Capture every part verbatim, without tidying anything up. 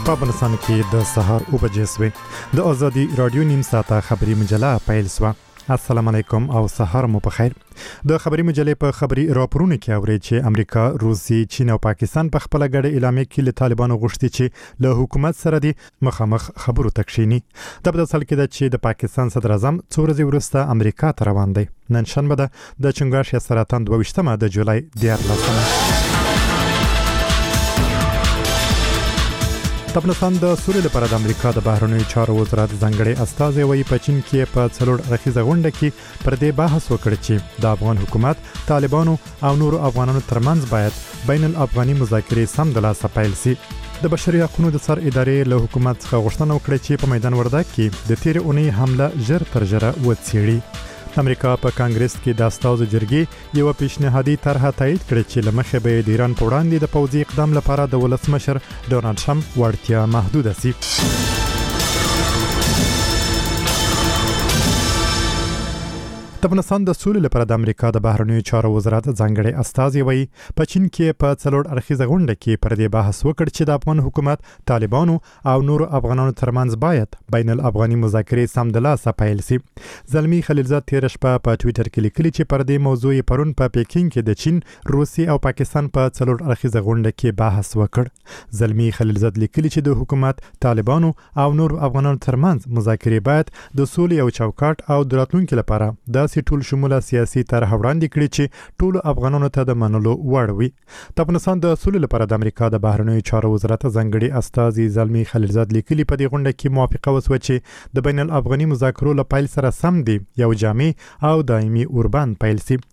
په افغانستان کې د سهار او بجې سوي د ازادي رادیو نیم ساعته خبري مجله پیل سو. السلام علیکم او سهار مو په خیر. د خبري مجلې په خبري راپورونه کې اوري چې امریکا، روسیې، چین او پاکستان په خپل ګډه اعلامیه کې له طالبانو غوښتي چې له حکومت سره د مخامخ خبرو تکشيني. د بل ځل کې د چې د پاکستان صدر اعظم څو ورځې وروسته امریکا ته روان دی. نن شنبه ده د چنګاښ سرطان دوه ویشتمه د جولای دیارلسمه. د افغانستان د سولې لپاره د امریکا د بهرنیو چارو وزارت ځانګړي استازي وایي په چین کې په څلور رخیزه غونډه کې پر دې بحث وکړ چې د افغان حکومت، طالبانو او نورو افغانانو ترمنځ باید بین الافغاني مذاکرې سمدلاسه پیل شي. د بشري حقوقو د سر ادارې له حکومت څخه غوښتنه وکړه چې په میدان وردګ کې د تیر اونۍ حمله ژر تر ژره وڅېړي. امریکا په کانګرس کې د استازو جرګې یو پیشنهادي طرحه تایید کړې چې لمخې به د ایران په وړاندې د پوځي اقدام لپاره د ولسمشر ډونالد ټرمپ وړتیا محدوده شي. د افغانستان د سولې لپاره د امریکا د بهرنیو چارو وزارت ځانګړي استازي وایي په چین کې په څلور اړخیزه غونډه کې پر دې بحث وکړ چې د افغان حکومت، طالبانو او نورو افغانانو ترمنځ باید بین الافغاني مذاکرې سمدلاسه پیل شي. زلمی خلیلزاد تیر شپه په ټوئیټر کې لیکلي چې پر دې موضوع پرون په پیکینګ کې د چین، روسیې او پاکستان په څلور اړخیزه غونډه کې بحث وکړ. زلمی خلیلزاد لیکلي چې د حکومت، طالبانو او نورو افغانانو ترمنځ مذاکرې باید د سولې او چوکاټ او د راتلونکي لپاره د ټول شموله سیاسي طرح وړاندې کړي چې ټول افغانانو ته د منلو وړ وي. د افغانستان د سولې لپاره د امریکا د بهرنیو چارو وزارت ځانګړي استازي زلمی خلیلزاد لیکلي په دې غونډه کې موافقه وسوه چې د بین الافغاني مذاکرو له پیل سره سم دي یو جامع او دایمي اوربند پیل شي.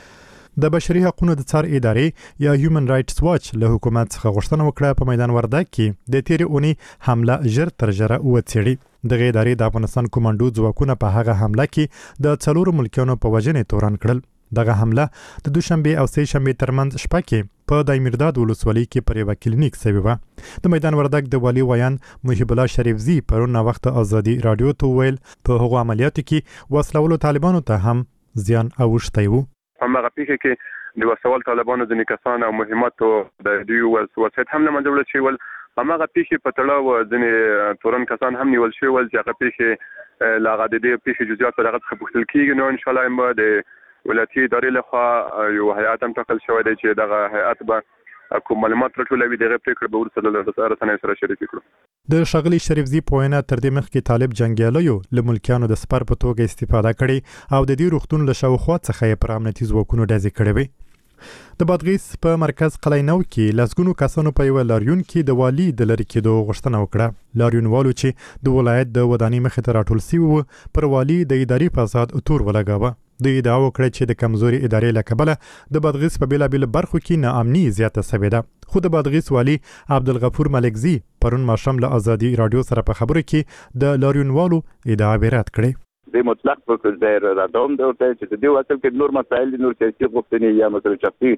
د بشري حقوقو د څار ادارې یا هیومن رائټس واچ له حکومت څخه غوښتنه وکړه په میدان وردګ کې د تیر اونۍ حمله ژر تر ژره وڅېړي. دغه ادارې د افغانستان کمانډو ځواکونه په هغه حمله کې د څلورو ملکیانو په وژنې تورن کړل. دغه حمله د دوشنبه او سه شنبه ترمنځ شپه کې په دایمیرداد ولسوالۍ کې پر یو کلینیک سوي و. د میدان وردګ د والی ویان محب الله شریفزی پرون وخت ازادي رادیو ته ویل په هغو عملیاتو کې وسلولو طالبانو ته هم زیان اوښتی و. همغه پیښه کې د وسول طالبانو د نکسان او مهماتو د دیو وسوسات هم نه منځول شي ول همغه پیښه په تړاو ځنې تورن کسان هم نیول شي ول چې هغه پیښه لاغه د دې پیښه جزئیات په دغه څخه پوښتل کیږي. نو ان شاء الله به د ولایتي ادارې لخوا یو هیئات هم ټاکل شوی دی چې دغه هیئات به کوم معلومات راټولوي دغه پریکړه به ورسره رسنۍ سره شریک کړو. د شغلی شریفزی پوینه تر دې مخکې طالب جنگیالیو له ملکیانو د سپر په توګه استفاده کړي او د دې روغتون له شاوخوا څخه یې پر امنیتي ځواکونو ډزې کړې وي. د بادغیس په مرکز قلعه‌نو کې لسګونو کسانو په یو لاریون کې د والی د لری کېدو غوښتنه وکړه. لاریون والو چې د ولایت د ودانۍ مخې ته راټول شوي وو پر والی د اداري فساد تور ولګاوه. د ادعا وکړه چې د کمزوري ادارې له کبله د بادغیس په بیلابیل برخو کې ناامني زیاته شوې ده. خو د بادغیس والی عبدالغفور ملکزی پرون ماښام له ازادي رادیو سره په خبرو کې د لاریون والو ادعا رد کړې. د مطلق په ځای راډوم د ورته چې د دې واسطه کې نور مسایل نور سیاسي غوښتنې یا مثلا شخصي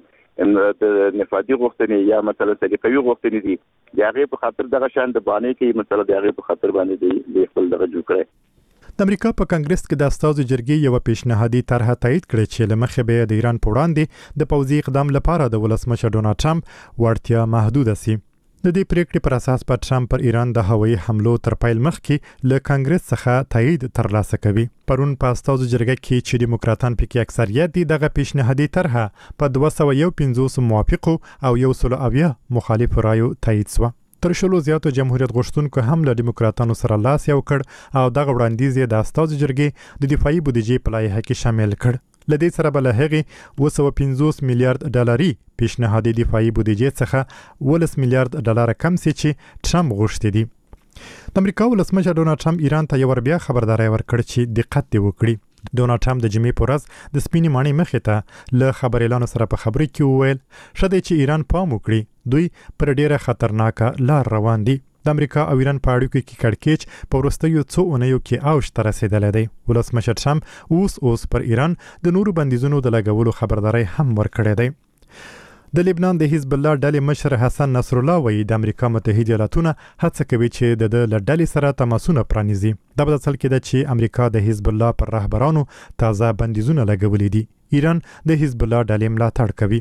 د نفاذي غوښتنې یا مثلا سلیقوي غوښتنې دي د هغه په خاطر دغه شان د باندې کې مثلا د هغه په خاطر باندې د خپل دغه جوړ کړي. د امریکا په کانګرس کې د استازو جرګې یو پیشنهادي طرحه تایید کړې چې لمخې به د ایران په وړاندې د پوځي اقدام لپاره د ولسمشر ډونالد ټرمپ وړتیا محدوده شي. د دې پریکړې پر اساس په ټرمپ پر ایران د هوایي حملو تر پیل مخکې له کانګرس څخه تایید ترلاسه کوي. پرون په استازو جرګه کې چې دیموکراتان پکې اکثریت دي دغه پیشنهادي طرحه په دوه سوه یو پنځوس موافقو او یو سل اویا مخالف رایو تایید شوه. تر شلو زیاتو جمهوریت غوښتونکو هم له دیموکراتانو سره لاس یو کړ او دغه وړاندیز یې د استازو جرګې د دفاعي بودیجې په لایحه کې شامل کړ. لدې سره بل هغه دوه سوه پنځوس میلیارډ ډالري پیشنهادي دفاعي بودیجې څخه ولس میلیارډ ډالر کم سي چې ټرمپ غوښتي دي. د امریکا ولسمشر ډونالد ټرمپ ایران ته یو بیا خبرداري ورکړ چې دقت دی وکړي. ډونالد ټرمپ د جمعې په ورځ د سپینې ماڼۍ مخې ته له خبريالانو سره په خبرو کې وویل شته چې ایران پام وکړي دوی پر ډیره خطرناکه لار روان دي. د امریکا او ایران په اړیکو کې کړکېچ په وروستیو څو اونیو کې اوج ته رسیدلی دی. ولسمشر ټرمپ اوس اوس پر ایران د نورو بندیزونو د لګولو خبرداري هم ورکړې دی. د لبنان د حزب الله ډلې مشر حسن نصر الله وایي د امریکا متحده ایالاتونه هڅه کوي چې د د ډلې سره تماسونه پرانیزي. د بل ځل کې د چې امریکا د حزب الله پر رهبرانو تازه بندیزونه لګولې دي. ایران د حزب الله ډلې ملاتړ کوي.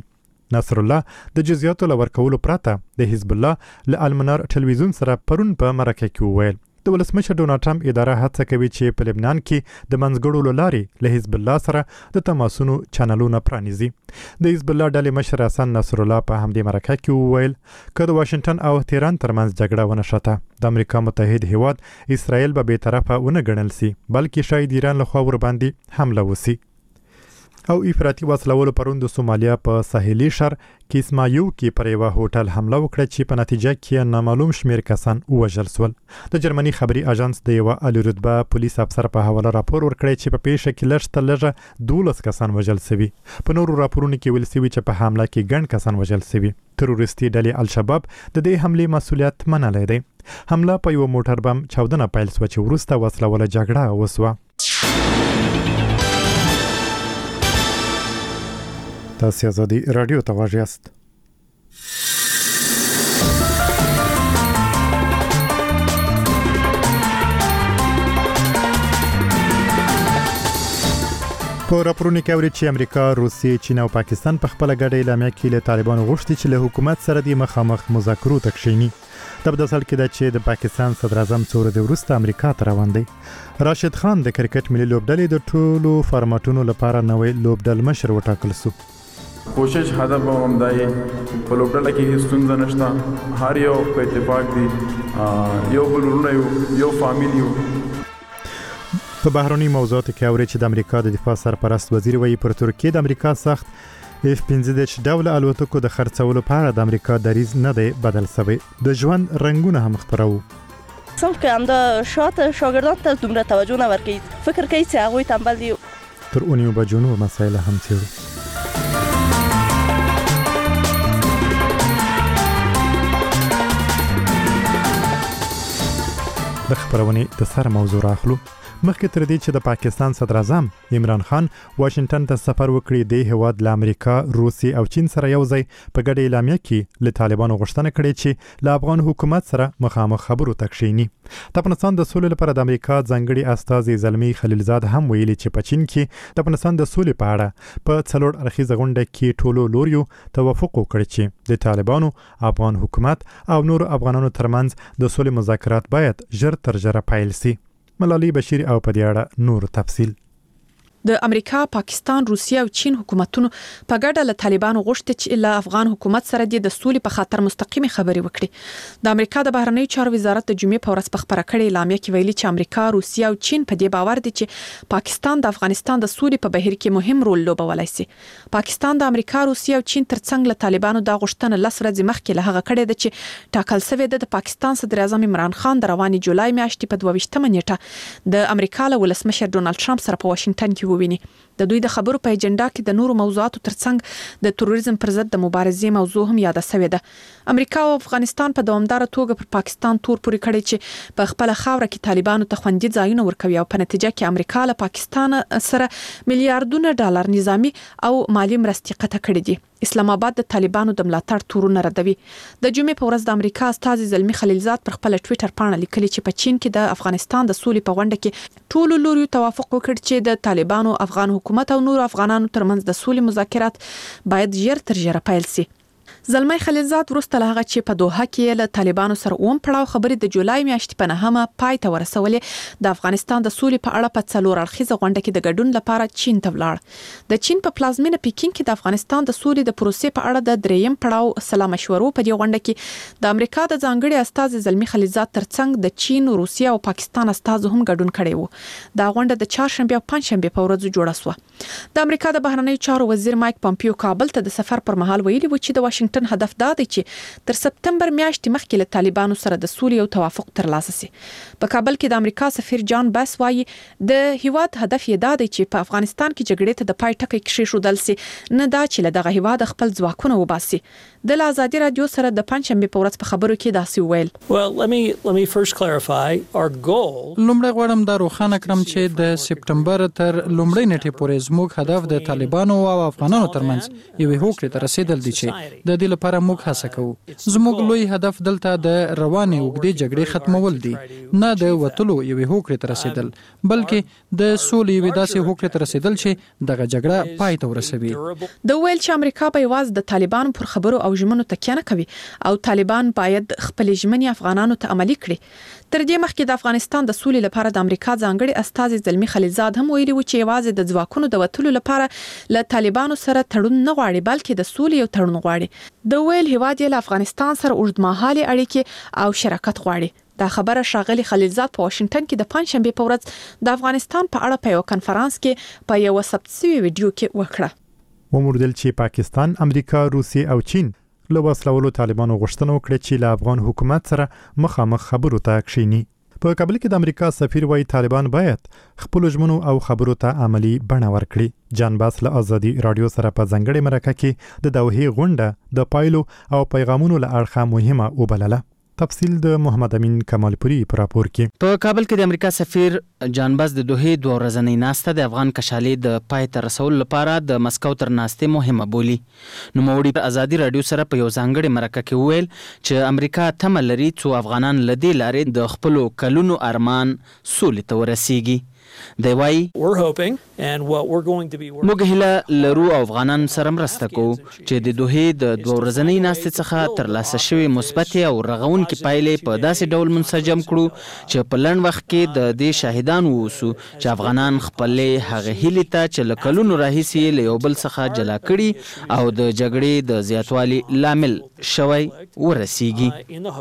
نصر الله د جزئیاتو لور کولو پرته د حزب الله له المنار ټلویزیون سره پرون په مرکه کې وویل د ولسمشر ډونالد ټرمپ اداره هڅه کوي چې په لبنان کې د منځګړو لارې له حزب الله سره د تماسونو چینلونه پرانیزي. د حزب الله ډلې مشر حسن نصر الله په همدې مرکه کې وویل که د واشنگټن او تهران ترمنځ جګړه ونه شته د امریکا متحد هیواد اسرائیل به بې طرفه ونه ګڼل سي بلکې شاید ایران له خوا ور باندې حمله وسی. او افراطي وسلوالو پرون د سومالیا په ساحلي شهر کیسمایو کې پر یوه هوټل حمله وکړه چې په نتیجه کې نامعلوم شمیر کسان ووژل سول. د جرمني خبري اژانس د یوه عالی رتبه پولیس افسر په حواله راپور ورکړی چې په پیښه کې لږ تر لږه دولس کسان وژل سوي. په نورو راپورونو کې ویل سوي چې په حمله کې ګڼ کسان وژل سوي. تروریستي ډلې الشباب د دې حملې مسؤلیت منلی دی. حمله په یو موټر بم چاودنه پیل سوه چې وروسته وسلواله جګړه وسوه. تاسو آزادي رادیو ته غواړئ یاست. په راپورونو کې اوري چې امریکا، روسیې، چین او پاکستان په خپل ګډه اعلامیه کې له طالبانو غوښتي چې له حکومت سره د مخامخ مذاکرو ته کښیني. د بدسل کې د چې د پاکستان صدر اعظم څو ورځې وروسته امریکا ته روان دی. راشد خان د کرکټ ملي لوبډلې د ټولو فارمټونو لپاره نوې لوبډل مشر وټاکل شو. کوشش هدف هم دی په لوبډله کې هیڅ ستونزه نشته، هر یو په اتفاق دی، یو بل ورونه یو یو فامیل یو. په بهرني موضوعاتو کې اوري چې د امریکا د دفاع سرپرست وزیر وایي پر ترکیه د امریکا سخت اف پنځه دېرش ډوله الوتکو د خرڅولو په اړه د امریکا دریځ نه دی بدل شوی. د ژوند رنګونه هم خپرو. څنګه هم د شاته شاګردانو ته دومره توجه نه ورکوي، فکر کوي چې هغوی تنبل دي. تر اونیو بجو نور مسایل هم څېړو. د خبرونې د سر موضوع راخلو. مخکې تر دې چې د پاکستان صدر اعظم عمران خان واشنگټن ته سفر وکړي، د هیواد له امریکا، روسي او چین سره یو ځای په ګډه اعلامیه کې له طالبانو غوښتنه کړې چې له افغان حکومت سره مخامخ خبرو ته کښیني. د افغانستان د سولې لپاره د امریکا ځانګړي استازي زلمی خلیلزاد هم ویلي چې په چین کې د افغانستان د سولې په اړه په څلور اړخیزه غونډه کې ټولو لوریو توافق وکړ چې د طالبانو، افغان حکومت او نور افغانانو ترمنځ د سولې مذاکرات باید ژر تر ژره پیل شي. ملالي بشیر او په دې اړه نور تفصیل. د امریکا، پاکستان، روسیه او چین حکومتونو په ګډه له طالبانو غوښتي چې له افغان حکومت سره د سولې په خاطر مستقیمه خبرې وکړي. د امریکا د بهرنی چارو وزارت د جمعې په ورځ په خبره کړې اعلامیه کې ویلي چې امریکا، روسیه او چین په دې باور دي چې پاکستان د افغانستان د سولې په بهیر کې مهم رول لوبولای شي. پاکستان د امریکا، روسیه او چین ترڅنګ له طالبانو د غوښتنه لس ورځې مخکې له هغه کړې ده چې ټاکل شوی د پاکستان صدر اعظم عمران خان د رواني جولای میاشتې په دوه ویشتمه نیټه د امریکا له ولسمشر ډونالد ټرمپ سره په واشنگټن کې وویني. د دوی د خبرو په اجنډا کې د نورو موضوعاتو ترڅنګ د تروریزم پر ضد د مبارزې موضوع هم یاد شوې ده. امریکا او افغانستان په دوامدار توګه پر پاکستان تور پوري کړي چې په خپل خاوره کې طالبانو ته خوندي ځایونه ورکوي او په نتیجه کې امریکا له پاکستان سره میلیارډونه ډالر نظامی او مالی مرستې قطع کړې دي. اسلام آباد د طالبانو د ملاتړ تورونه ردوي. د جمعې په ورځ د امریکا استازي زلمی خلیلزاد پر خپل ټوئیټر باندې لیکلي چې په چین کې د افغانستان د سولې په غونډه کې ټولو لوري توافق وکړ چې د طالبانو، افغان حکومت او نور افغانانو ترمنځ د سولې مذاکرات باید ژر تر ژره پیل شي. زلمی خلیلزاد وروسته له هغه چې په دوحه کې له طالبانو سره اوم پړاو خبرې د جولای میاشتې په نهمه پای ته ورسولې، د افغانستان د سولې په اړه په څلور اړخیزه غونډه کې د ګډون لپاره چین ته ولاړ. د چین په پلازمینه پیکینګ کې د افغانستان د سولې د پروسې په اړه د دریم پړاو سلا مشورو په دې غونډه کې د امریکا د ځانګړي استازي زلمی خلیلزاد ترڅنګ د چین، روسیه او پاکستان استازو هم ګډون کړی وو. دا غونډه د چهارشنبه او پنځشنبه په ورځو جوړه شوه. د امریکا د بهرنی چارو وزیر مایک پامپیو کابل ته د سفر پر مهال ویلي و چې د واشنگټن هدف دا دی چې تر سپتمبر میاشتې مخکې له طالبانو سره د سولې او توافق ترلاسه شي. په کابل کې د امریکا سفیر جان باس وایي د هیواد هدف یې دا دی چې په افغانستان کې جګړې ته د پای ټکی کېښودل شي، نه دا چې له دغه هیواد خپل ځواکونه وباسي. د آزادي رادیو سره د پنځشنبه په ورځ په خبرو کې داسې وویل. Well, let me let me first clarify our goal. لومړی غواړم دا روښانه کړم چې د سپتمبر تر لومړۍ نیټې پورې زموږ هدف د طالبانو او افغانانو ترمنځ یوې هوکړې ته رسیدل دي چې د د دې لپاره موږ هڅه کوو. زموږ لوی هدف دلته د روانې اوږدې جګړې ختمول دي، نه د وتلو یوې هوکړې ته رسیدل، بلکې د سولې یوې داسې هوکړې ته رسیدل چې دغه جګړه پای ته ورسوي. د ویل چې امریکا به یوازې د طالبانو پر خبرو او ژمنو تکیه نه کوي او طالبان باید خپل ژمنې افغانانو ته عملي کړي. تر دې مخکې د افغانستان د سولې لپاره د امریکا ځانګړي استازي زلمی خلیلزاد هم ویلي و چې یوازې د ځواکونو د وتلو لپاره له طالبانو سره تړون نه غواړي، بلکې د سولې یو تړون غواړي. د ویل هیواد یې له افغانستان سره اوږدمهالې اړیکې او شراکت غواړي. دا خبره ښاغلي خلیلزاد په واشنگټن کې د پنځشنبه په ورځ د افغانستان په اړه په یو کنفرانس کې په یو ثبت شوی ویډیو کې وکړه. وموردل چې پاکستان، امریکا، روسیه او چین له وسلوالو طالبانو غوښتنه وکړه چې له افغان حکومت سره مخامخ خبرو ته کښیني. په کابل کې د امریکا سفیر وايي طالبان باید خپل ژمنو او خبرو ته عملی بڼه ورکړي. جان باس له آزادي رادیو سره په ځنګړې مرکه کې د دوحې غونډه د پایلو او پیغامونو له اړخه مهمه وبلله. تفصیل د محمد امین کمالپوري پر راپور کې. په کابل کې د امریکا سفیر جان باس د دوحې دوه ورځنۍ ناسته د افغان کشالې د پای ته رسولو لپاره د مسکو تر ناستې مهمه بولي. نوموړي په آزادي رادیو سره په یو ځانګړې مرکه کې وویل چې امریکا تمه لري څو افغانان له دې لارې د خپلو کلونو ارمان سولې ته ورسیږي. دی وایي موږ هیله لرو او افغانان سره مرسته کوو چې د دوحې د دوه ورځنۍ ناستې څخه ترلاسه شوې مثبتې او رغونکې پایلې په داسې ډول منسجم کړو چې په لنډ وخت کې د دې شاهدان واوسو چې افغانان خپلې هغه هیلې ته چې له کلونو راهیسې له یو بل څخه جلا کړي او د جګړې د زیاتوالي لامل شوی ورسیږي.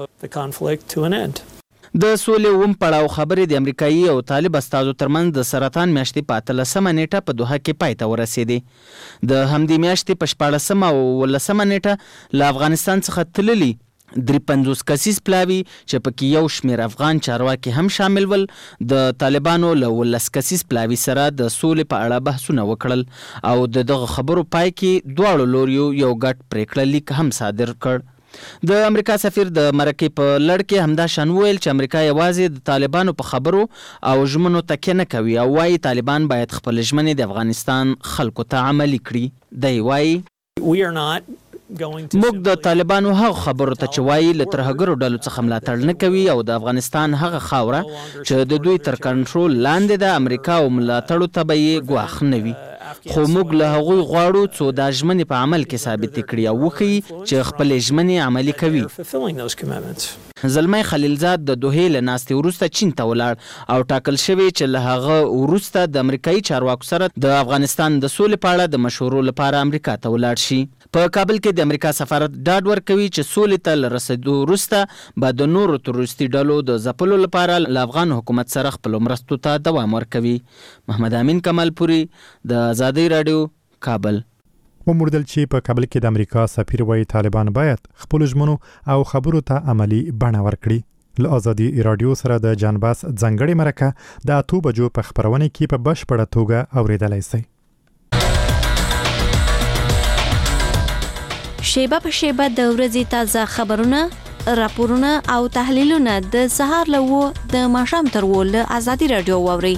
د سولې اووم پړاو خبرې د امریکایي او طالب استازو ترمنځ د سرطان میاشتې په اتلسمه نیټه په دوحه کې پای ته ورسېدې. د همدې میاشتې په شپاړسمه او اوولسمه نیټه له افغانستان څخه تللي درې پنځوس کسیز پلاوي چې پکې یو شمېر افغان چارواکي هم شامل ول د طالبانو له ولس کسیز پلاوي سره د سولې په اړه بحثونه وکړل او د دغه خبرو پای کې دواړو لوریو یو ګډ پریکړه لیک هم صادر کړ. د امریکا سفیر د مرکې په لړ کې همدا شان ویل چې امریکا یوازې د طالبانو په خبرو او ژمنو تکیه نه کوي او وايي طالبان باید خپل ژمنې د افغانستان خلکو ته عملي کړي. دی وايي موږ د طالبانو هغه خبرو ته چې وایي له ترهګرو ډلو څخه ملاتړ نه کوي او د افغانستان هغه خاوره چې د دوی تر کنټرول لاندې د امریکا او ملاتړو ته به یې ګواښ نه وي، خو موږ له هغوی غواړو څو دا ژمنې په عمل کې ثابت کړي او وښیي چې خپلې ژمنې عملي کوي. زلمی خلیلزاد د دوحې له ناستې وروسته چین ته ولاړ او ټاکل شوی چې له هغه وروسته د امریکایي چارواکو سره د افغانستان د سولې په اړه د مشورو لپاره امریکا ته ولاړ شي. په کابل کې د امریکا سفارت ډاډ ورکوي چې سولې ته له رسیدو وروسته به د نورو تروریستي ډلو د ځپلو لپاره له افغان حکومت سره خپلو مرستو ته دوام ورکوي. محمد امین کمالپوري د آزادي رادیو کابل. وموردل چې په کابل کې د امریکا سفیر وايي طالبان باید خپل ژمنو او خبرو ته عملی بڼه ورکړي. له آزادي رادیو سره د جان باس ځانګړې مرکه د اتو بجو په خبرونه کې په بشپړه توګه اوریدلای شئ. شیبه په شیبه د ورځې تازه خبرونه، راپورونه او تحلیلونه د سهار له و د ماښام تر و له آزادي رادیو واورئ.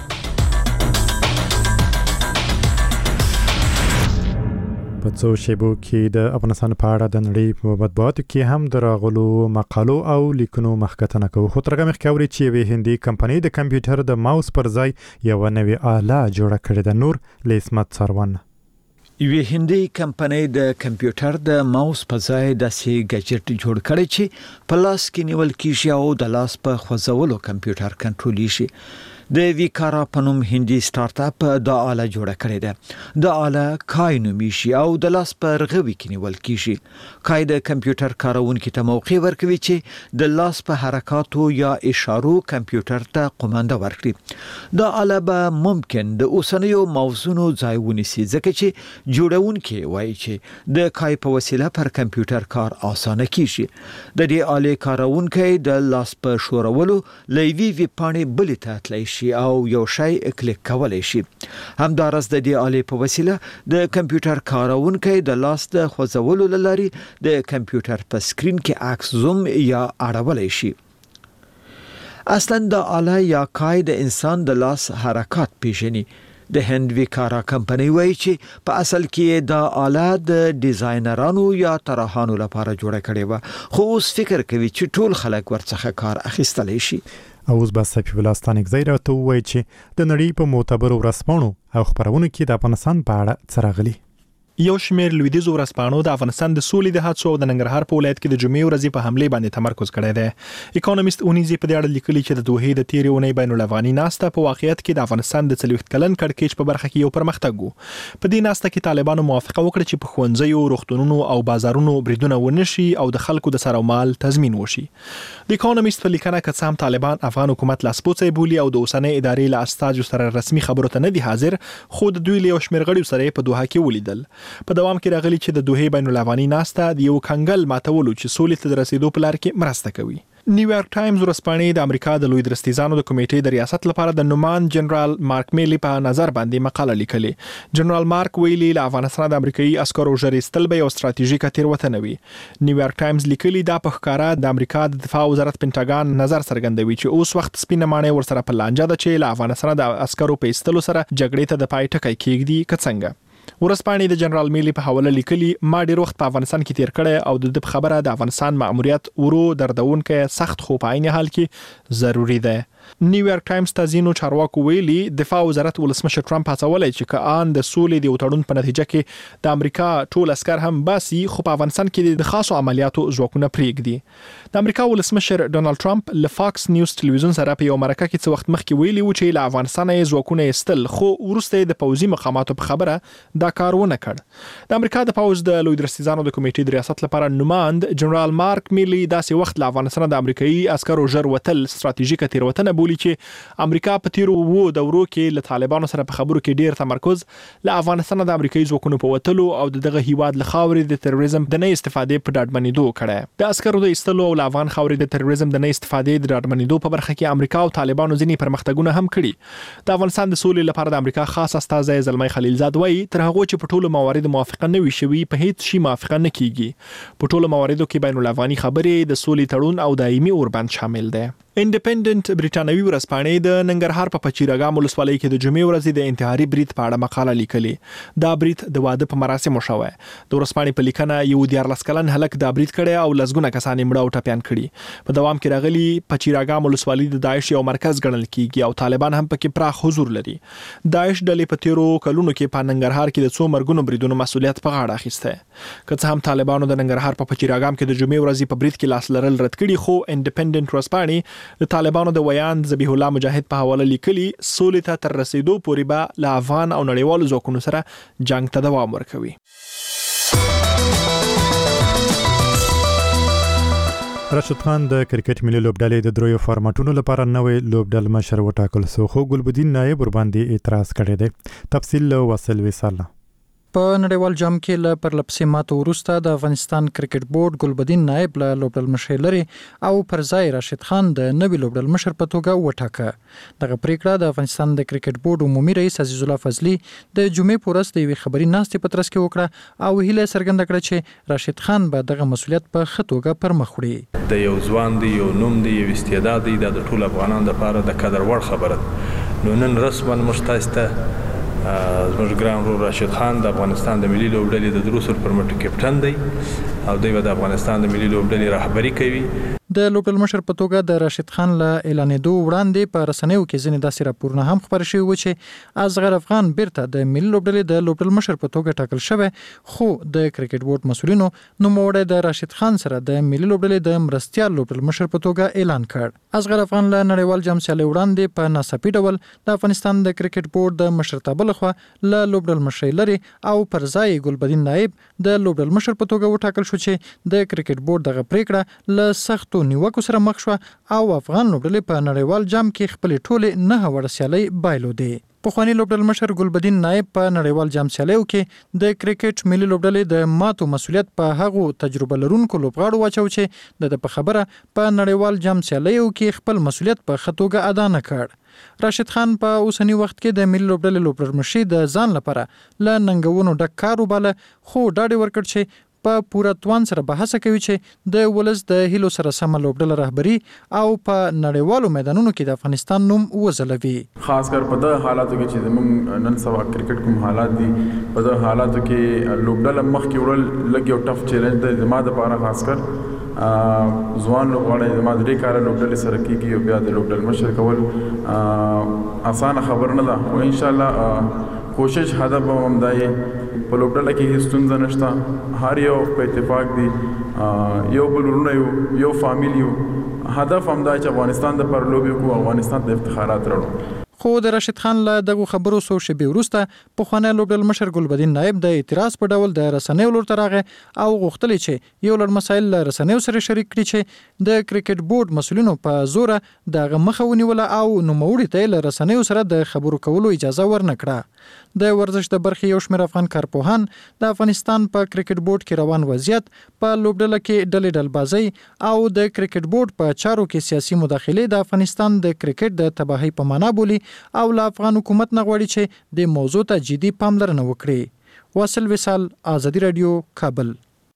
په څو شیبو کې د افغانستان په اړه د نړۍ په مطبوعاتو کې هم د راغلو مقالو او لیکنو مخکتنه کوو. خو ترغه مخکې اوري چې یوې هندي کمپنۍ د کمپیوټر د ماوس پر ځای یوه نوې آله جوړه کړې ده. نور له عصمت څاروان. یوې هندي کمپنۍ د کمپیوټر د ماوس په ځای داسې ګجټ جوړ کړی چې په لاس کې نیول کیږي او د لاس په خوځولو کمپیوټر کنټرولیږي. د ویکارا پنوم هندي سٹارټ اپ د آله جوړه کړې ده. د آله کای نومیږي او د لاس په رغوي کې نیول کیږي. کای د کمپیوټر کارونکو ته موقع ورکوي چې د لاس په حرکاتو یا اشارو کمپیوټر ته قومانده ورکړي. د آله به ممکن د اوسنیو موضوعونو ځای ونیسي ځکه چې جوړونکي وایي چې د کای په وسیله پر کمپیوټر کار اسانه کیږي. د دې آله کارونکي د لاس په شورولو لوي وی پاڼې بلې ته تللی او یو شی کلیک کولای شي. همدارس د دې آلې په وسیله د کمپیوټر کارونکي د لاس د خوځولو لارې د کمپیوټر په سکرین کې عکس زوم یا اړولای شي. اصلا د آله یا کای د انسان د لاس حرکات پیژني. د هند ویکارا کمپنۍ وایي چې په اصل کې دا آله د ډیزاینرانو یا طراحانو لپاره جوړه کړې و، خو اوس فکر کوي چې ټول خلک ورڅخه کار اخیستلی شي. اوس به صفی الله ستانکزی راته ووایي چې د نړۍ په معتبرو ورځپاڼو او خپرونو کې د افغانستان په اړه څه راغلي. یو شمېر لویدیځو ورځپاڼو د افغانستان د سولې د هڅو او د ننګرهار په ولایت کې د جمعې ورځې په حمله باندې تمرکز کړی دی. اکونومیست اونیزي په دې اړه لیکلي چې د دوحې د تیرې اونۍ بین الافغاني ناسته په واقعیت کې د افغانستان د څلوېښت کلن کړکېچ په برخه کې یو پرمختګ و. په دې ناسته کې طالبانو موافقه وکړه چې په ښوونځیو، روغتونونو او بازارونو بریدونه ونشي او د خلکو د سر او مال تضمین وشي. د اکونومیست په لیکنه کې څام طالبان افغان حکومت لاسپوڅی بولي او د اوسنۍ ادارې له استازو سره رسمي خبرو ته نه دي حاضر، خو د دوی له یو شمېر غړیو سره په دوحه کې ولیدل. په دوام کې چې د دوحې بین الافغاني ناسته د یو کنګل ماتولو چې سولې ته د رسیدو په لار کې مرسته کوي. نیویارک ټایمز ورځپاڼې د امریکا د لوی درستیزانو د کمیټې د ریاست لپاره د نومان جنرال مارک میلی په نظر باندې مقاله لیکلې. جنرال مارک ویلي له افغانستان د امریکایي عسکرو ژر ایستل به یو ستراتیژیکه تېروتنه وي. نیویارک ټایمز لیکلي دا په ښکاره د امریکا د دفاع وزارت پینټاګان نظر څرګندوي چې اوس وخت سپینه ماڼۍ ورسره په لانجه ده چې له افغانستان د عسکرو په ایستلو سره جګړې ته د پای ټکی کېږدي که څنګه. ورځپاڼې د جنرال میلی په حواله لیکلي ما ډیر وخت په افغانستان کې تیر کړی او د خبره د افغانستان مأموریت ورو دردونکې سخت خو په عین حال کې ضروری ده. نیویارک ټایمز ته ځینو چارواکو ویلي دفاع وزارت ولسمشر ټرمپ هڅولی چې که آن د سولې د تړون په نتیجه کې د امریکا ټول عسکر هم باسي، خو په افغانستان کې د خاصو عملیاتو ځواکونه پرېږدي. د امریکا ولسمشر ډونالد ټرمپ له فاکس نیوز ټلویزیون سره په یو مرکه کې څه وخت مخکې ویلي و چې له افغانستانه یې ځواکونه ایستل، خو وروسته د پوځي مقاماتو په خبره دا کار ونه کړ. د امریکا د پوځ د لوی درستیزانو د کمیټې د ریاست لپاره نوماند جنرال مارک میلی داسې وخت له افغانستان د امریکایي عسکرو ژر وتل ستراتیژیکه تېروتنه بولي چې امریکا په تیرو وو دورو کې له طالبانو سره په خبرو کې ډیر تمرکز له افغانستان د امریکایي ځواکونو په وتلو او دغه هیواد له خاورې د تروریزم د نه استفادې په ډاډمنېدو کړی. د عسکرو د ایستلو او له افغان خاورې د تروریزم د نه استفادې د ډاډمنېدو په برخه کې امریکا او طالبانو ځینې پرمختګونه هم کړي. د افغانستان د سولې لپاره د امریکا خاص استازی زلمی خلیلزاد وایي تر هغه چې په ټولو مواردو موافقه نه وي شوي په هیڅ شي موافقه نه کیږي. په ټولو مواردو کې بین الافغاني خبرې د سولې تړون او دایمي اوربند شامل دي. انډیپندنت برټانوي ورځپاڼې د ننګرهار په پچیراګام ولسوالۍ کې د جمعې ورځې د انتحاري برید په اړه مقاله لیکلې. دا برید د واده په مراسمو شوی. د ورځپاڼې په لیکنه یو دیارلس کلن هلک دا برید کړی او لسګونه کسان یې مړه او ټپیان کړي. په دوام کې راغلي پچیراګام ولسوالۍ د داعش یو مرکز ګڼل کیږي او طالبان هم پکې پراخ حضور لري. داعش ډلې په تیرو کلونو کې په ننګرهار کې د څو مرګونو بریدونو مسؤلیت په غاړه اخیسته. که څه هم طالبانو د ننګرهار په پچیراګام کې د جمعې ورځې په برید کې لاس لرل رد کړي، خو انډیپندنت ورځپاڼې د طالبانو د ویان ذبیح الله مجاهد په حواله لیکلي سولې ته تر رسیدو پورې به له افغان او نړیوالو ځواکونو سره جنگ ته دوام ورکوي. راشد خان د کرکټ ملي لوبډلې د دریو فارمټونو لپاره نوې لوبډل مشر وټاکل شو، خو ګلبدین نایب ور باندې اعتراض کړی دی. تفصیل له وصل وصال. په نړیوال جام کې له پرلپسې ماتو وروسته د افغانستان کرکټ بورډ ګلبدین نایب له لوبډل مشر لري او پر ځای راشد خان د نوي لوبډل مشر په توګه وټاکه. دغه پریکړه د افغانستان د کرکټ بورډ عمومي رئیس عزیز الله فضلي د جمعې په ورځ د یوې خبري ناستې په ترڅ کې وکړه او هیله څرګنده کړه چې راشد خان به دغه مسولیت په ښه توګه پر مخ وړي. د یو ځوان دی، یو نوم دی، یو استعداد دی، د ټول افغانانو لپاره د قدر وړ خبره ده. نو نن رسما موږ تاسو ته زموږ ګران ورور راشد خان د افغانستان د ملي لوبډلې د دروسر پرمټ کپټن دی او دوی د افغانستان د ملي لوبډلې رهبری کوي. د لوبډل مشر په توګه د راشد خان له اعلانېدو وړاندې په رسنیو کې ځینې داسې راپورونه هم خپاره شوي و چې اصغر افغان بیرته د ملي لوبډلې د لوبډل مشر په توګه ټاکل شوی، خو د کرکټ بورډ مسولینو نوموړی د راشد خان سره د ملي لوبډلې د مرستیال لوبډل مشر په توګه اعلان کړ. اصغر افغان له نړیوال جام سیالۍ وړاندې په ناڅاپي ډول د افغانستان د کرکټ بورډ د مشرتابه لخوا له لوبډل مشر لري او پر ځای ګلبدین نایب د لوبډل مشر په توګه وټاکل شو چې د کرکټ بورډ دغه پریکړه له سختو نیوکو سره مخ شو او افغان لوبډلې په نړیوال جام کې خپل ټوله نه وړ سیالۍ بایلودې. پخوانی لوبډل مشر ګلبدین نایب په نړیوال جام سیالیو کې د کرکټ ملي لوبډلې د ماتو مسولیت په هغو تجربه لرونکو لوبغاړو واچو چې د په خبره په نړیوال جام سیالیو کې خپل مسولیت په خطوګه ادا نه کړ. راشد خان په اوسنی وخت کې د ملي لوبډلې لوبډل مشر د ځان لپاره ل ننګونو ډک کار وباله، خو ډاډ ورکړ چې په پوره توان سره بحث کوي چې د ولس د هیلو سره سم لوبډله رهبری او په نړیوالو میدانونو کې د افغانستان نوم وځلوي. خاص کر په د حالاتو کې چې موږ نن سبا کرکټ کوم حالات دي په د حالاتو کې لوبډله مخ کې ورل لګي او ټف چیلنج د زماده لپاره خاص کر ځوان لوبغاړي زماده لري کار لوبډله سره کیږي او بیا د لوبډل مشر کول اسانه خبر نه ده او ان شاء الله کوشش هدف هم دای په لوبډله کې هیڅ ستونزه نشته هر یو په اتفاق دي یو بل ورونه یو یو فامیل یو هدف هم دا چې افغانستان د پر لوبي کو افغانستان د افتخارات راوړو. خو د راشد خان له دغه خبرو سو شبي ورسته په خوانه لوبډل مشر ګلبدین نائب د اعتراض په ډول د رسنیو لور ترغه او غوښتل چې یو لړ مسایل له رسنیو سره شریک کړي چې د کرکټ بورډ مسولینو په زوره دغه مخاوني ولا او نوموړي ته له رسنیو سره د خبرو کولو اجازه ورنکړه. د ورزش د برخې یو شمېر افغان کارپوهان د افغانستان په کرکټ بورډ کې روان وضعیت په لوبډله کې ډلې ډلبازي او د کرکټ بورډ په چارو کې سیاسي مداخله د افغانستان د کرکټ د تباہي په معنا بولی او له افغان حکومت نه غواړي چې د موضوع ته جدي پاملرنه وکړي. واصل وصال، آزادی رادیو، کابل.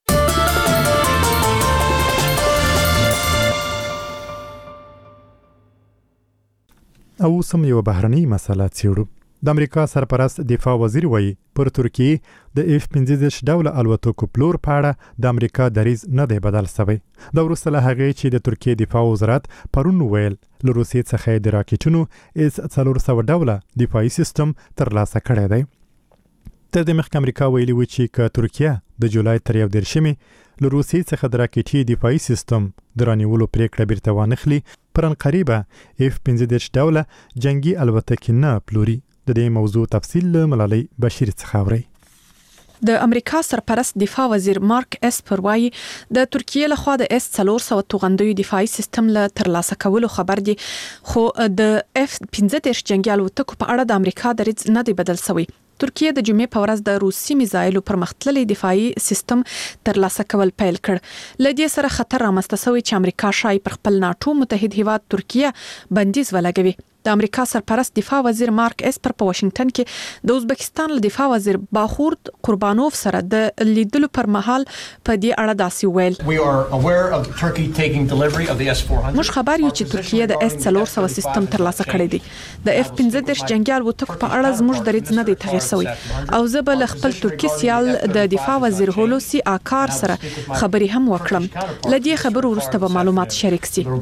او سم یو بهرنۍ مسله څیړو. د امریکا سرپرست دفاع وزیر وایي پر ترکیه د اف پنځه دېرش ډوله الوتکو پلور په اړه د امریکا دریځ نه دی بدل شوی. دا وروسته له هغې چې د ترکیه دفاع وزارت پرون ویل له روسیې څخه د راکټونو اس څلور سوه ډوله دفاعي سیستم ترلاسه کړی دی. تر دې مخکې امریکا ویلي و چې که ترکیه د جولای تر یو دېرشمې له روسیې څخه د راکټي دفاعي سیستم د رانیولو پریکړه بیرته وانخلي پرن قریبه اف پنځه دېرش ډوله جنگي الوتکې نه پلوري. د دې موضوع تفصیل له ملالۍ بشیر څخه اورئ. د امریکا سرپرست دفاع وزیر مارک اسپر وايي د ترکیه لخوا د اس څلور سوه توغندیو دفاعي سیستم له ترلاسه کولو خبر دي، خو د اف پنځه دېرش جنگي الوتکو په اړه د امریکا دریځ نه دی بدل شوی. ترکیه د جمعې په ورځ د روسي میزایلو پرمختللي دفاعي سیستم ترلاسه کول پیل کړ. لدې سره خطر رامنځته شوی چې امریکا شای پر خپل ناټو متحد هیواد ترکیه بندیز ولګوي. د امریکا سرپرست دفاع وزیر مارک اسپر په واشنگټن کې د ازبکستان له دفاع وزیر باخورد قربانوف سره د لیدلو پر مهال په دې اړه داسې ویل. موږ خبر یو چې ترکیه د اس څلور سوه سیستم ترلاسه کړی دی. د اف پنځه دېرش جنگي الوتکو په اړه زموږ دریځ نه دی تغیر شوی او زه به له خپل ترکي سیال د دفاع وزیر هولوسی آکار سره خبرې هم وکړم. له دې خبرو وروسته به معلومات شریک شي.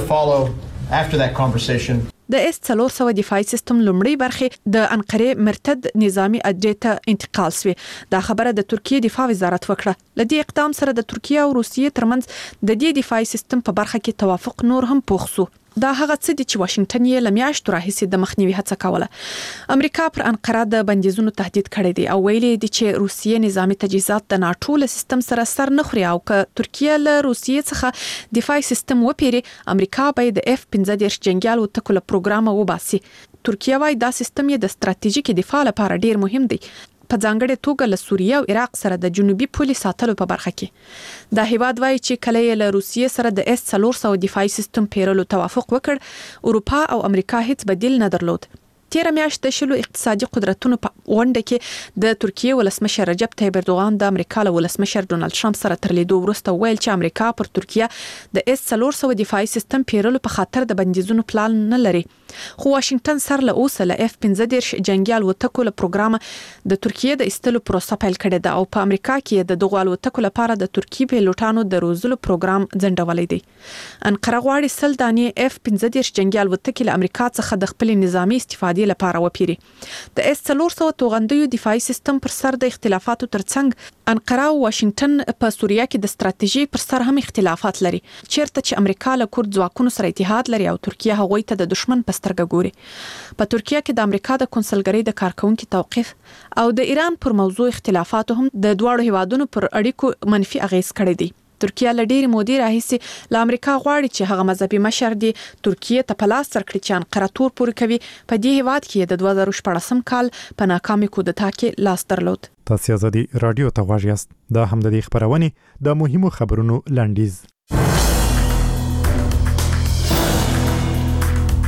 د اس څلور سوه دفاعي سیستم لومړی برخه د انقره مرتد نظامی اډې ته انتقال شوه. دا خبره د ترکیه دفاع وزارت وکړه. لدې اقدام سره د ترکیه او روسیې ترمنځ د دې دفاعي سیستم په برخه کې توافق نور هم پوخ شو. دا هغه څه دي چې واشنگټن یې لمیاشتو راهیسې د مخنیوي هڅه کوله. امریکا پر انقره د بندیزونو تهدید کړی دی او ویلي دي چې روسیې نظامی تجهیزات د ناټو له سیستم سره سر نه خوري او که ترکیه له روسیې څخه دفاعي سیستم وپیري امریکا به د اف پنځه دېرش جنگي الوتکو له پروګرامه وباسي. ترکیه وايي دا سیستم یې د ستراتیژیک دفاع لپاره ډیر مهم دی، په ځانګړې توګه له سوریه او عراق سره د جنوبي پولې ساتلو په برخه کې. دا هیواد وايي چې کله یې له روسیې سره د اس څلور سوه دفاعي سیستم پیرلو توافق وکړ، اروپا او امریکا هیڅ بدیل نه درلود. تیر میاشت د شلو اقتصادي قدرتونو په غونډه کې د ترکیه ولسمشر رجب طیب اردوغان د امریکا له ولسمشر ډونالد ټرمپ سره تر لیدو وروسته ویل چې امریکا پر ترکیه د اس څلور سوه دفاعي سیستم پیرلو په خاطر د بندیزونو پلان نه لري. خو واشنگټن سر له اوسه له اف پنځه دېرش جنگي الوتکو له پروګرامه د ترکیه د ایستلو پروسه پیل کړې ده او په امریکا کې د دغو الوتکو لپاره د ترکیه پیلوټانو د روزلو پروګرام ځنډولی دی. انقره غواړي سل دانې اف پنځه دېرش جنگي الوتکې له امریکا څخه د خپل نظامی استفادې لپاره وپیري. د اس څلور سوه توغندیو دفاعي سیستم پر سر د اختلافاتو ترڅنګ انقره او واشنگټن په سوریه کې د ستراتیژي پر سر هم اختلافات لري، چیرته چې امریکا له کورد ځواکونو سره اتحاد لري او ترکیه هغوی ته د دشمن په سترګه ګوري. په ترکیه کې د امریکا د کنسلګرۍ د کارکونکو توقيف او د ایران پر موضوع اختلافات هم د دوه هیوادونو پر اړیکو منفي اغیز کړی دی. ترکیه له ډېرې مودې راهیسې له امریکا غواړي چې هغه مذهبي مشر دی ترکیه ته په لاس ورکړي چې انقره تور پورې کوي. په دې هیواد کې د دوه زره شپاړسم کال په ناکامې کودتا کې لاس درلود. تاسو آزادي رادیو ته غواړئ یاست. دا هم د دې خبرونه د مهمو خبرونو لنډیز.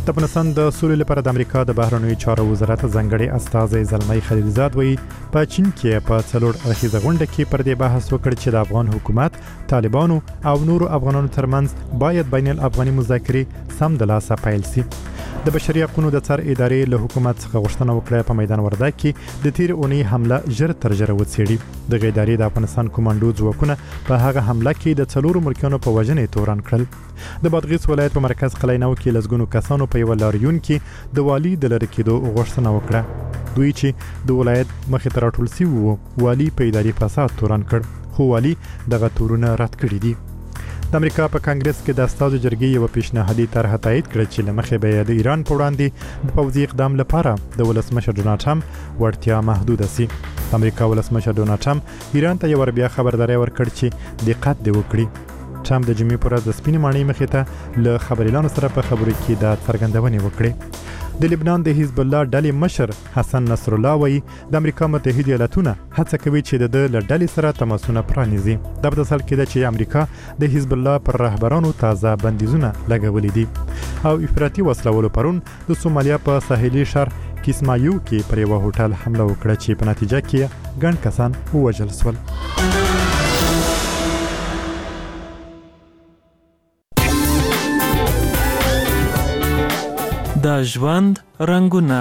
د افغانستان د سولې لپاره د امریکا د بهرنیو چارو وزارت ځانګړي استازی زلمی خلیلزاد وایي په چین کې په څلور اړخیزه غونډه کې پر دې بحث وکړ چې د افغان حکومت، طالبانو او نورو افغانانو ترمنځ باید بین الافغاني مذاکرې سم د لاسه پیل شي. د بشري حقوقو د څار ادارې له حکومت څخه غوښتنه وکړه په میدان وردګ کې د تیر اونۍ حمله ژر تر ژره وڅېړي. د ادارې د افغانستان کمانډو ځواکونه په هغه حمله کې د څلورو ملکیانو په وژنې تورن کړل. د بادغیس ولایت په مرکز قلعه‌نو کې لږ کسانو په یو لاریون کې د والی د لری کېدو غوښتنه وکړه. دوی چې د ولایت مخې ته راټول شوي وو، والی په اداري فساد تورن کړ، خو والی دغه تورونه رد کړي دي. د امریکا په کانګرس کې د استازو جرګې یو پیشنهادي طرح تایید کړ چې لمخې به د ایران په وړاندې د پوځي اقدام لپاره د ولسمشر ډونالډ ټرمپ وړتیا محدود شي. امریکا ولسمشر ډونالډ ټرمپ ایران ته یو ور بیا خبرداري ورکړ چې دقت دی وکړي. ټرمپ د جمعې پر ورځ د سپینې ماڼۍ مخې ته له خبريالانو سره په خبرو کې د څرګندونې وکړې. د لبنان د حزب الله ډلې مشر حسن نصر الله وایي د امریکا متحده ایالاتونه هڅه کوي چې د لړډلې سره تماسونه پرانیزي. دا په اصل کې ده چې امریکا د حزب الله پر رهبرانو تازه بندیزونه لګولې دي. او افراطي وسلوالو پرون د سومالیا په ساحلي شهر کیسمایو کې پر یو هوټل حمله وکړه چې په نتیجه کې ګڼ کسان ووژل شول. د ژوند رنگونه.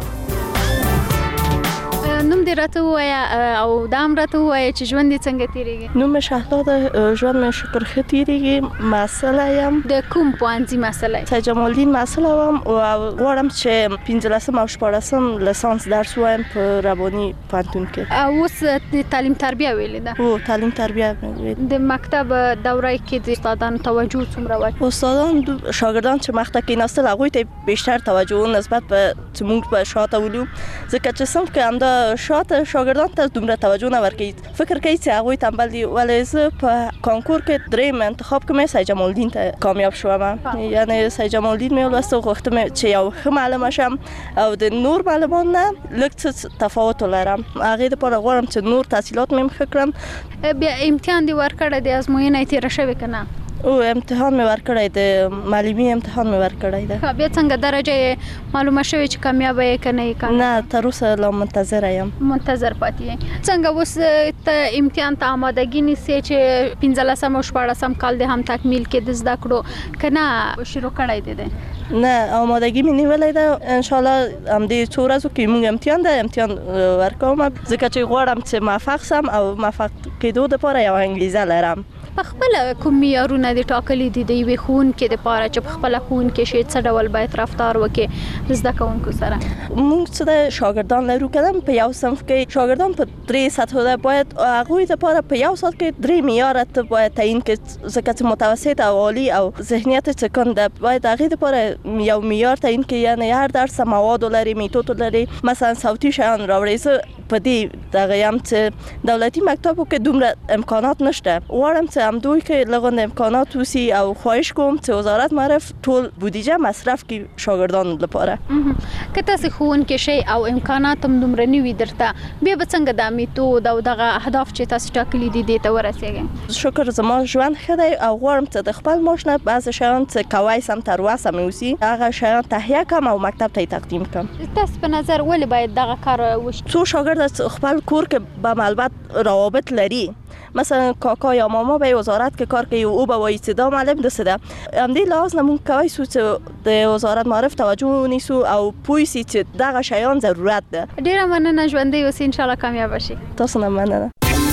نوم دې راته ووایه او دا هم راته ووایه چې ژوند دې څنګه تېرېږي؟ نوم مې شهلا، ژوند مې شکر ښه تېرېږي. محصله یم. د کوم پوهنځي محصله یې؟ سید جمال الدین محصله وم او غواړم چې پنځلسم او شپاړسم لیسانس درس وایم په رباني پوهنتون کې. او اوس د تعلیم تربیه ویلې ده؟ هو، تعلیم تربیه ویلې. د مکتب دوره کې د استادانو توجه څومره وه؟ استادان شاګردان چې مخ ته کېناستل هغوی ته بیشتر توجه نسبت به چې موږ په شاته ولو، ځکه چې صنف کې همدا شاته شاګردان ته دومره توجه نه ورکوي. فکر کوي چې هغوی تنبل دي، ولې زه په کانکور کې دریم انتخاب کې مې سید جمال الدین ته کامیاب شوم. یعنی سید جمال الدین مې ولوسته، غوښتم چې یو ښه معلمه شم او د نور معلمانو نه لږ څه تفاوت ولرم. هغې دپاره غواړم چې نور تحصیلات مې هم ښه کړم. بیا امتحان دې ورکړی دی، ازموینه یې تېره شوې که نه؟ او امتحان مې ورکړی دی، معلمي امتحان مې ورکړی دی. بیا څنګه درجه یې معلومه شوې چې کامیابه یې که نه یې؟ نه، تر اوسه لا منتظره یم. منتظر پاتې یې. څنګه اوس ته امتحان ته آمادګي نیسې چې پنځلسم او شپاړسم کال دې هم تکمیل کې د زده کړو که نه شروع کړی دی دی؟ نه، آمادګي مې نیولې ده. انشاءالله همدې څو ورځو کې موږ امتحان ده امتحان ورکوم، ځکه چې غواړم چې موفق سم او موفق کېدو دپاره یو انګېزه لرم. په خپله کوم معیارونه دې ټاکلي دي د یوې ښوونکې دپاره چې په خپله ښوونکې شي څه ډول باید رفتار وکړي زده کوونکو سره؟ موږ څه د شاګردان لرو که په یو صنف کې شاګردان په درې سطحو ده، باید هغوی دپاره په یو سال کې درې معیاره ته باید تعیین کړي، ځکه چې متوسط او عالي او ذهنیت څه کن ده، باید هغې دپاره یو معیار تعیین کړي. یعنې هر درس مواد لري، میتود لري. مثلا صوتي شیان راوړئ، زه په دې دغه یم چې دولتي مکتبو کې دومره امکانات نشته. غواړم چې همدوی کې لږ امکانات وسی او خواهش کوم چې وزارت معرف ټول بودیجه مصرف کړي شاګردانو لپاره. که تاسو ښوونکي شئ او امکانات هم دومره نه وي درته، بیا به څنګه دا میتود او دغه اهداف چې تاسو ټاکلي دي دې ته ورسېږئ؟ شکر، زما ژوند ښه دی او غواړم چې د خپل معاش نه بعضې شیان چې کوی سم تر وسه مې اوسي هغه شیان تهیه کړم او مکتب ته یې تقدیم کړم. تاسو په نظر ولې باید دغه کار وشي؟ څو شاګرد خپل کور کې به البته روابط لري، مثلا کاکا یا ماما به وزارت کې کار کوي او به وایي چې دا معلم دسه ده، همدې لحاظ نه موږ کوی سو چې د وزارت معرف توجه ونیسو او پوه سي چې دغه شیان ضرورت ده. ډیره مننه، ژوندۍ اوسئ، انشاءالله کامیاب شئ. تاسو نه مننه.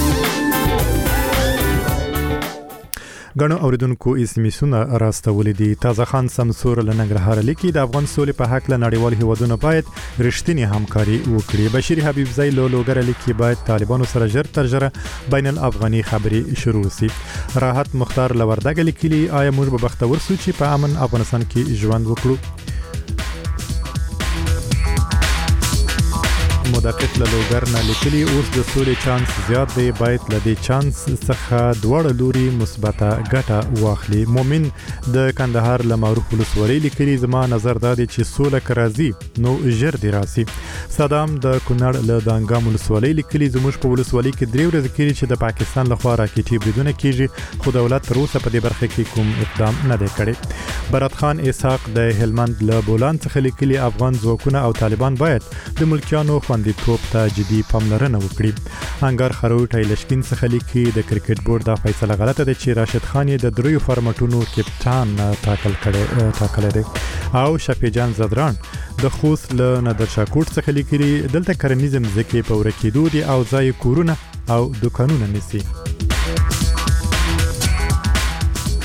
غنو اوریدونکو اسمیسونه راستولې دي. تازه خان سمسور له ننګرهار لیکي د افغان سولې په حق له نړیوال هیوادونو باید رښتینی همکاري وکړي. بشیر حبیب زئی له لوګر لیکي باید طالبانو سره ژر تر ژره بین الافغاني خبري شروع شي. راحت مختار له وردګ لیکلي آیا موږ به بختور سو چې په امن افغانستان کې ژوند وکړو؟ دقیق له لوګر نه لیکلي اوس د سولې چانس زیات دی باید له دې چانس څخه دواړه لوري مثبته ګټه واخلي. مومن د کندهار له معروف ولسوالۍ لیکلي زما نظر دا دی چې سوله که راځي نو ژر دی راسي. صدام د کونړ له دانګام ولسوالۍ لیکلي زموږ په ولسوالۍ کې درې ورځې کېږي چې د پاکستان لخوا راکېټي بریدونه کېږي خو دولت تر اوسه په دې برخه کې کوم اقدام نه دی کړی. برات خان اسحاق د هلمند له بولان څخه لیکلي افغان ځواکونه او طالبان باید د ملکیانو خوندیتوب ته جدي پاملرنه وکړي. انګار خروټ لشکین څخه لیکي د کرکټ بورډ دا فیصله غلطه ده چې راشد خان یې د دریو فارمټونو کپټان ټاکل کړي ټاکل دی. او شفیجان زدران د خوست له نادر شاکوټ څخه لیکلي دلته کرنیزم ځکه په ورکېدو دي او ځای کورونه او دکانونه نسی.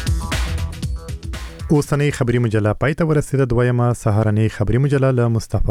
اوسنۍ خبري مجله پای ته ورسېده. دویمه سهارنۍ خبري مجله له مصطفی